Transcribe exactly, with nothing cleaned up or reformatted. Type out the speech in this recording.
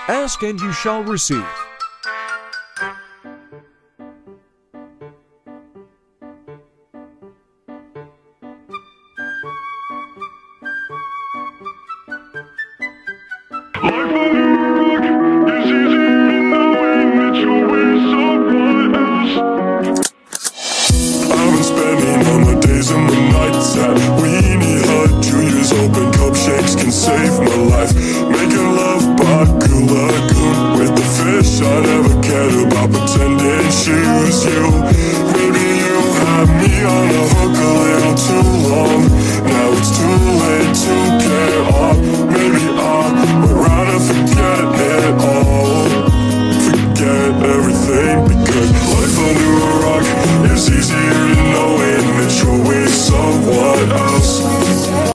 Ask and you shall receive. Life on the rock is easy knowing that you're with someone else. I've been spending all my days and my nights at Weenie Hut. Junior's open cup shakes can save my life. Making love by Goo Lagoon with the fish I never cared about pretending choose you. Maybe you had me on a hook a little too long. Now it's too